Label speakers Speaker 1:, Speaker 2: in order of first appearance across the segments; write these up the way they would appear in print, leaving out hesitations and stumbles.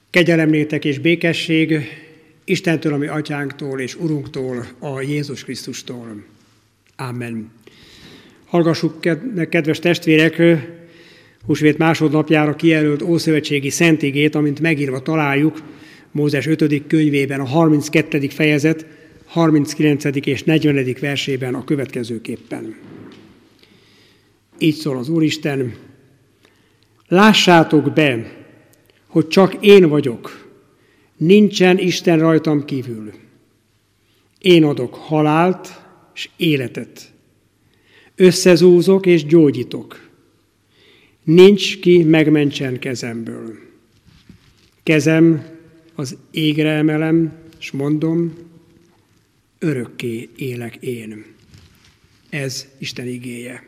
Speaker 1: Kegyelem néktek és békesség Istentől, a mi atyánktól és Urunktól, a Jézus Krisztustól. Amen. Hallgassuk, kedves testvérek, húsvét másodnapjára kijelölt ószövetségi szentigét, amint megírva találjuk Mózes 5. könyvében, a 32. fejezet 39. és 40. versében a következőképpen. Így szól az Úristen: lássátok be, hogy csak én vagyok, nincsen Isten rajtam kívül. Én adok halált és életet, összezúzok és gyógyítok. Nincs ki megmentsen kezemből. Kezem az égre emelem, és mondom, örökké élek én. Ez Isten igéje.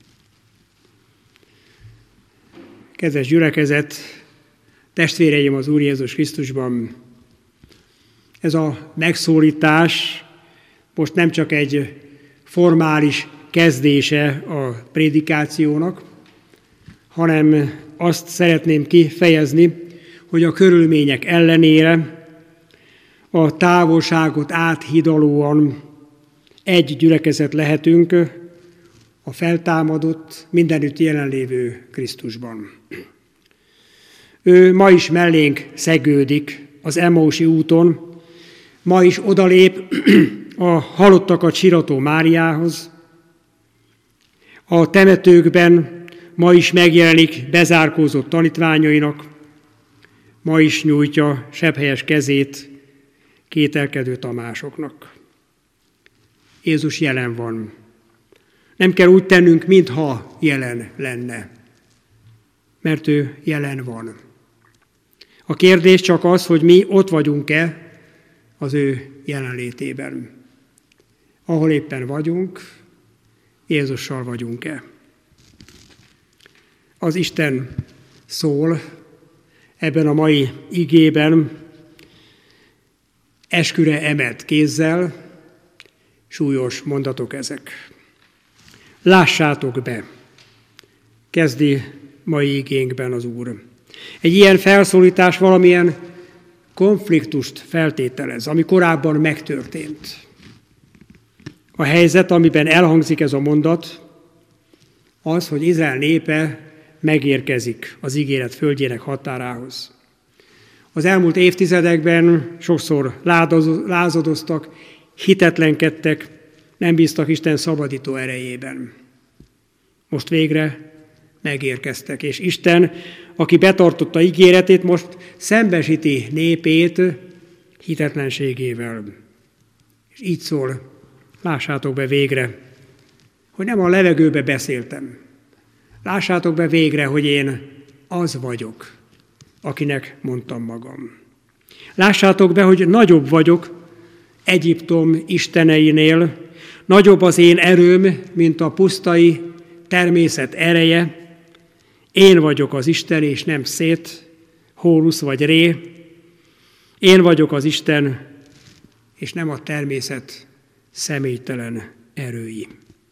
Speaker 1: Kedves gyülekezet, testvéreim az Úr Jézus Krisztusban, ez a megszólítás most nem csak egy formális kezdése a prédikációnak, hanem azt szeretném kifejezni, hogy a körülmények ellenére a távolságot áthidalóan egy gyülekezet lehetünk a feltámadott, mindenütt jelenlévő Krisztusban. Ő ma is mellénk szegődik az Emmausi úton, ma is odalép a halottakat sirató Máriához, a temetőkben ma is megjelenik bezárkózott tanítványainak, ma is nyújtja sebhelyes kezét kételkedő Tamásoknak. Jézus jelen van. Nem kell úgy tennünk, mintha jelen lenne, mert ő jelen van. A kérdés csak az, hogy mi ott vagyunk-e az ő jelenlétében. Ahol éppen vagyunk, Jézussal vagyunk-e. Az Isten szól ebben a mai igében esküre emelt kézzel, súlyos mondatok ezek. Lássátok be, kezdi mai igénkben az Úr. Egy ilyen felszólítás valamilyen konfliktust feltételez, ami korábban megtörtént. A helyzet, amiben elhangzik ez a mondat, az, hogy Izrael népe megérkezik az ígéret földjének határához. Az elmúlt évtizedekben sokszor lázadoztak, hitetlenkedtek, nem bíztak Isten szabadító erejében. Most végre megérkeztek, és Isten, aki betartotta ígéretét, most szembesíti népét hitetlenségével. És így szól: lássátok be végre, hogy nem a levegőbe beszéltem. Lássátok be végre, hogy én az vagyok, akinek mondtam magam. Lássátok be, hogy nagyobb vagyok Egyiptom isteneinél, nagyobb az én erőm, mint a pusztai természet ereje. Én vagyok az Isten, és nem Szét, Hórusz vagy Ré. Én vagyok az Isten, és nem a természet személytelen erői.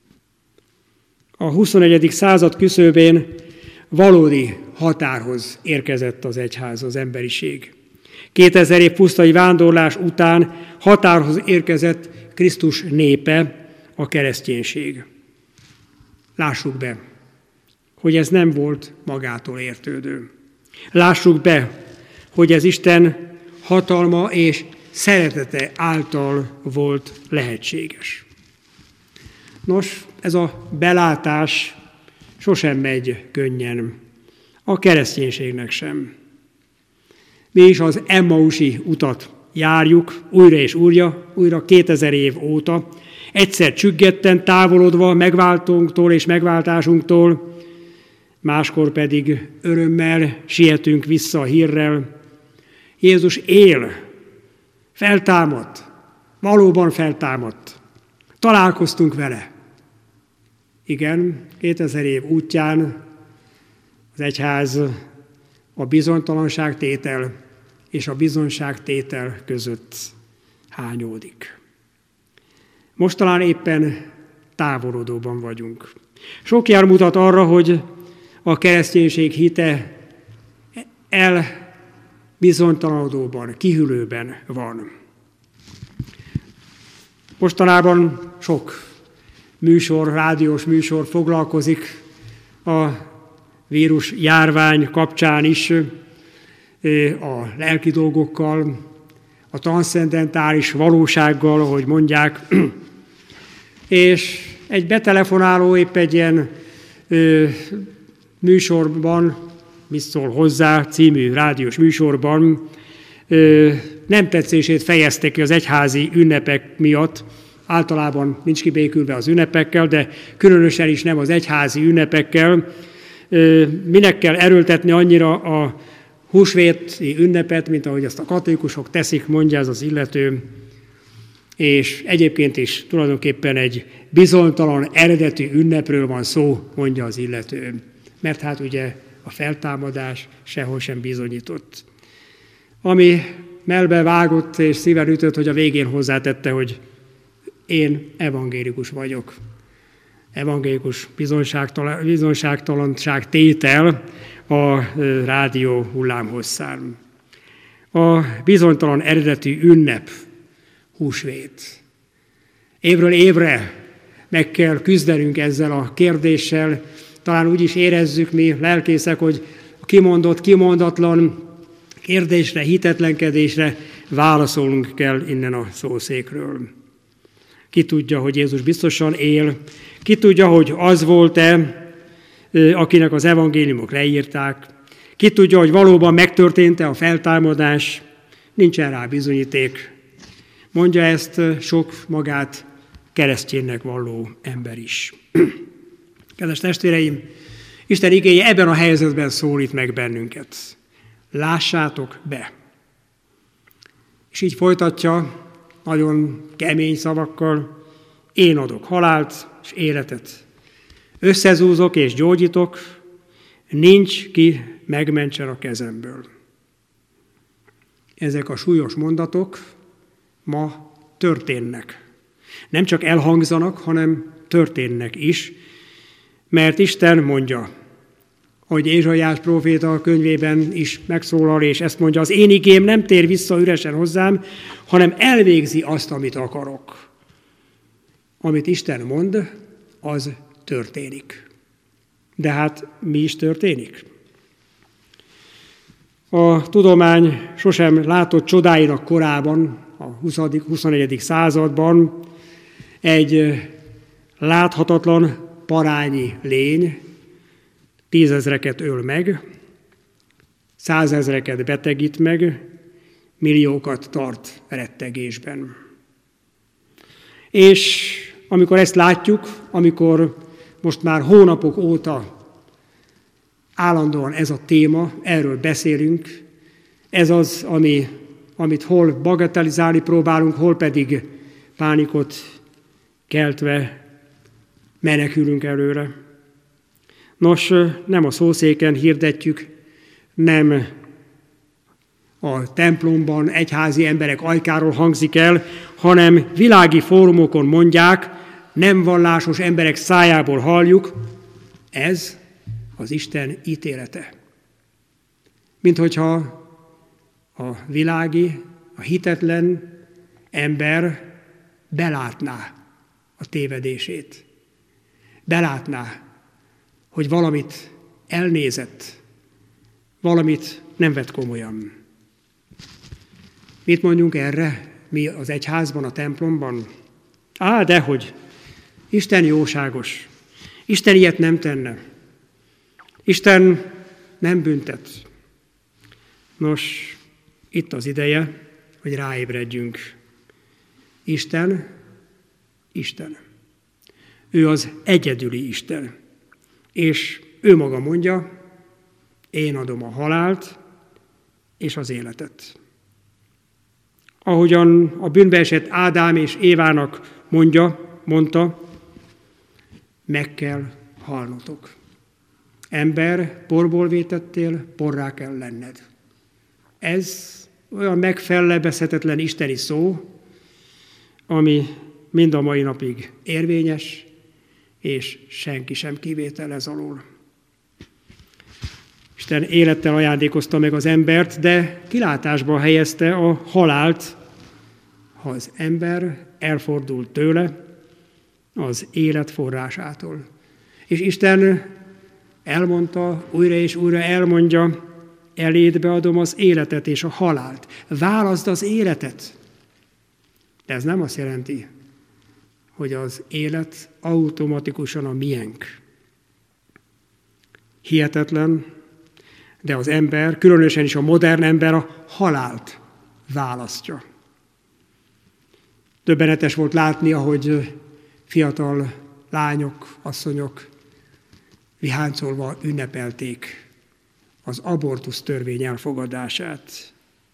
Speaker 1: A 21. század küszöbén valódi határhoz érkezett az egyház, az emberiség. 2000 év pusztai vándorlás után határhoz érkezett Krisztus népe, a kereszténység. Lássuk be, hogy ez nem volt magától értődő. Lássuk be, hogy ez Isten hatalma és szeretete által volt lehetséges. Nos, ez a belátás sosem megy könnyen, a kereszténységnek sem. Mi is az Emmausi utat járjuk újra és újra 2000 év óta, egyszer csüggetten távolodva megváltónktól és megváltásunktól, máskor pedig örömmel sietünk vissza a hírrel: Jézus él, feltámadt, valóban feltámadt, találkoztunk vele. Igen, 2000 év útján az egyház a bizonytalanságtétel és a bizonyságtétel között hányódik. Most talán éppen távolodóban vagyunk. Sok jel mutat arra, hogy a kereszténység hite bizonytalanodóban, kihűlőben van. Mostanában sok rádiós műsor foglalkozik a vírus járvány kapcsán is a lelki dolgokkal, a transzcendentális valósággal, ahogy mondják, és egy betelefonáló épp egy ilyen műsorban, Mit szól hozzá című rádiós műsorban nem tetszését fejezte ki az egyházi ünnepek miatt. Általában nincs kibékülve az ünnepekkel, de különösen is nem az egyházi ünnepekkel. Minek kell erőltetni annyira a húsvéti ünnepet, mint ahogy azt a katolikusok teszik, mondja ez az illető. És egyébként is tulajdonképpen egy bizonytalan eredetű ünnepről van szó, mondja az illető. Mert hát ugye a feltámadás sehol sem bizonyított. Ami mellbe vágott és szíven ütött, hogy a végén hozzátette, hogy én evangélikus vagyok. Evangélikus bizonyságtalanság tétel a rádió hullámhosszán. A bizonytalan eredetű ünnep, húsvét. Évről évre meg kell küzdenünk ezzel a kérdéssel. Talán úgy is érezzük mi lelkészek, hogy a kimondott, kimondatlan kérdésre, hitetlenkedésre válaszolnunk kell innen a szószékről. Ki tudja, hogy Jézus biztosan él, ki tudja, hogy az volt-e, akinek az evangéliumok leírták, ki tudja, hogy valóban megtörtént-e a feltámadás, nincsen rá bizonyíték. Mondja ezt sok magát kereszténynek valló ember is. Kedves testvéreim, Isten igéje ebben a helyzetben szólít meg bennünket. Lássátok be! És így folytatja nagyon kemény szavakkal, én adok halált és életet. Összezúzok és gyógyítok, nincs ki megmentsen a kezemből. Ezek a súlyos mondatok ma történnek. Nem csak elhangzanak, hanem történnek is, mert Isten mondja, hogy Ézsaiás próféta a könyvében is megszólal, és ezt mondja, az én igém nem tér vissza üresen hozzám, hanem elvégzi azt, amit akarok. Amit Isten mond, az történik. De hát mi is történik? A tudomány sosem látott csodáinak korában, a 20.-21. században egy láthatatlan parányi lény 10 000-eket öl meg, 100 000-eket betegít meg, milliókat tart rettegésben. És amikor ezt látjuk, amikor most már hónapok óta állandóan ez a téma, erről beszélünk, ez az, amit hol bagatelizálni próbálunk, hol pedig pánikot keltve menekülünk előre. Nos, nem a szószéken hirdetjük, nem a templomban egyházi emberek ajkáról hangzik el, hanem világi fórumokon mondják, nem vallásos emberek szájából halljuk, ez az Isten ítélete. Mint hogyha a világi, a hitetlen ember belátná a tévedését. Belátná, hogy valamit elnézett, valamit nem vett komolyan. Mit mondjunk erre mi az egyházban, a templomban? Dehogy. Isten jóságos. Isten ilyet nem tenne. Isten nem büntet. Nos, itt az ideje, hogy ráébredjünk. Isten, Isten. Ő az egyedüli Isten. És ő maga mondja, én adom a halált és az életet. Ahogyan a bűnbe esett Ádám és Évának mondta, meg kell halnotok. Ember, porból vétettél, porrá kell lenned. Ez olyan megfellebezhetetlen isteni szó, ami mind a mai napig érvényes, és senki sem kivétel ez alól. És Isten élettel ajándékozta meg az embert, de kilátásba helyezte a halált, ha az ember elfordul tőle, az élet forrásától. És Isten elmondta, újra és újra elmondja, eléd beadom az életet és a halált. Válaszd az életet. De ez nem azt jelenti, hogy az élet automatikusan a miénk. Hihetetlen, de az ember, különösen is a modern ember a halált választja. Döbbenetes volt látni, ahogy fiatal lányok, asszonyok viháncolva ünnepelték az abortusz törvény elfogadását.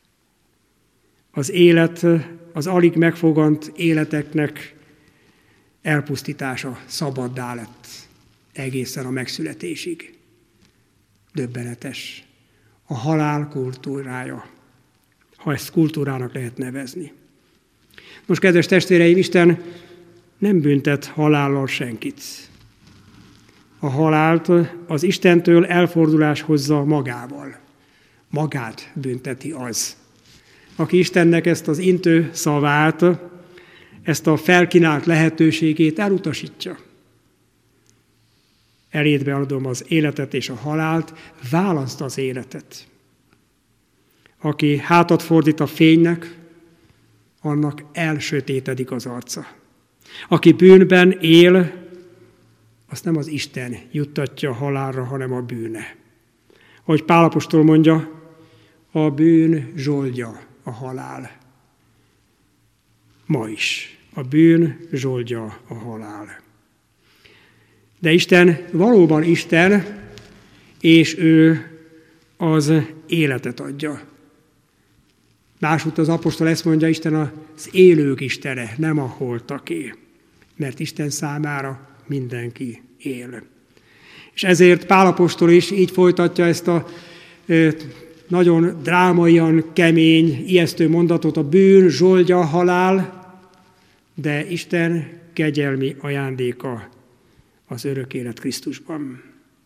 Speaker 1: Az élet, az alig megfogant életeknek elpusztítása szabaddá lett egészen a megszületésig. Döbbenetes. A halál kultúrája, ha ezt kultúrának lehet nevezni. Most, kedves testvéreim, Isten nem büntet halállal senkit. A halált az Istentől elfordulás hozza magával. Magát bünteti az, aki Istennek ezt az intő szavát, ezt a felkínált lehetőségét elutasítja. Eléd beadom az életet és a halált, válaszd az életet. Aki hátat fordít a fénynek, annak elsötétedik az arca. Aki bűnben él, azt nem az Isten juttatja a halálra, hanem a bűne. Ahogy Pál apostol mondja, a bűn zsoldja a halál. Ma is. A bűn zsoldja a halál. De Isten valóban Isten, és ő az életet adja. Másút az apostol ezt mondja, Isten az élők istene, nem a holtaké. Mert Isten számára mindenki él. És ezért Pál apostol is így folytatja ezt a nagyon drámaian kemény, ijesztő mondatot, a bűn zsoldja a halál, de Isten kegyelmi ajándéka az örök élet Krisztusban.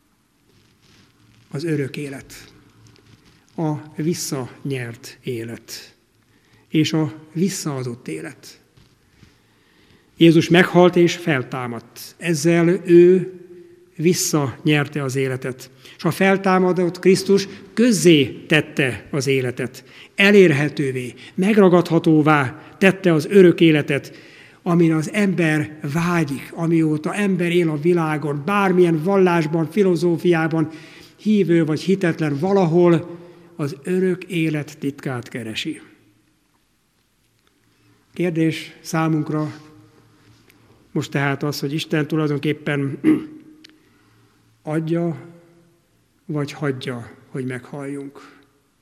Speaker 1: Az örök élet, a visszanyert élet, és a visszaadott élet. Jézus meghalt és feltámadt. Ezzel ő visszanyerte az életet. És a feltámadott Krisztus közzé tette az életet. Elérhetővé, megragadhatóvá tette az örök életet, amin az ember vágyik, amióta ember él a világon, bármilyen vallásban, filozófiában, hívő vagy hitetlen, valahol az örök élet titkát keresi. Kérdés számunkra most tehát az, hogy Isten tulajdonképpen adja, vagy hagyja, hogy meghalljunk.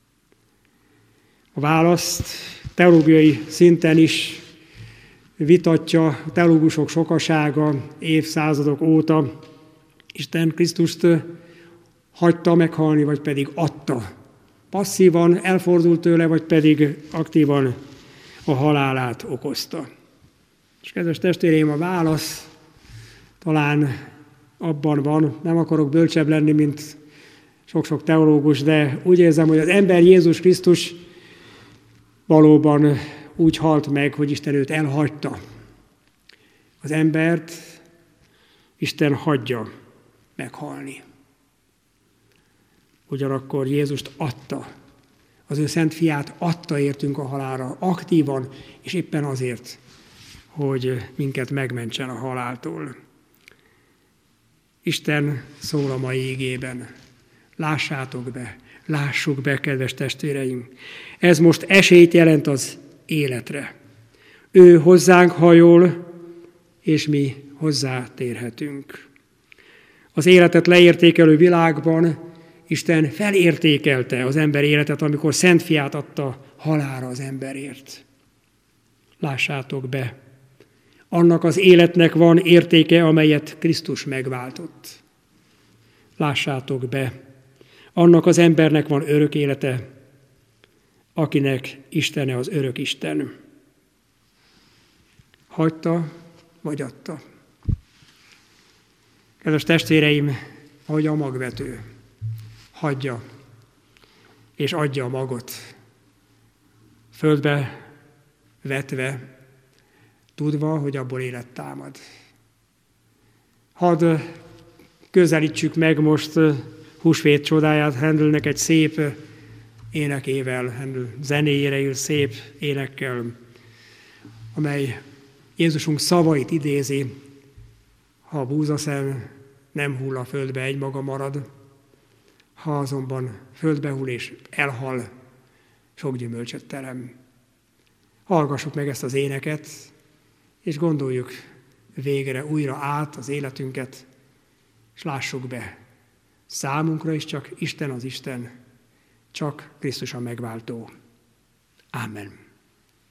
Speaker 1: A választ teológiai szinten is vitatja a teológusok sokasága évszázadok óta. Isten Krisztust hagyta meghalni, vagy pedig adta. Passzívan elfordult tőle, vagy pedig aktívan a halálát okozta. És kedves testvéreim, a válasz talán abban van, nem akarok bölcsebb lenni, mint sok-sok teológus, de úgy érzem, hogy az ember Jézus Krisztus valóban úgy halt meg, hogy Isten őt elhagyta. Az embert Isten hagyja meghalni. Ugyanakkor Jézust adta. Az ő szent fiát adta értünk a halálra, aktívan, és éppen azért, hogy minket megmentsen a haláltól. Isten szól a mai igében. Lássátok be, lássuk be, kedves testvéreim. Ez most esélyt jelent az életre. Ő hozzánk hajol, és mi hozzátérhetünk. Az életet leértékelő világban Isten felértékelte az ember életet, amikor szent fiát adta halálra az emberért. Lássátok be, annak az életnek van értéke, amelyet Krisztus megváltott. Lássátok be, annak az embernek van örök élete, akinek Istene az örök Isten. Hagyta, vagy adta. Kedves testvéreim, ahogy a magvető hagyja és adja a magot, földbe vetve, tudva, hogy abból élet támad. Hadd közelítsük meg most húsvét csodáját Handelnek egy szép énekével, Handel zenéjére írt szép énekkel, amely Jézusunk szavait idézi: ha a búzaszem nem hull a földbe, egymaga marad, ha azonban földbe hull és elhal, sok gyümölcsöt terem. Hallgassuk meg ezt az éneket, és gondoljuk végre újra át az életünket, és lássuk be, számunkra is csak Isten az Isten, csak Krisztus a megváltó. Ámen.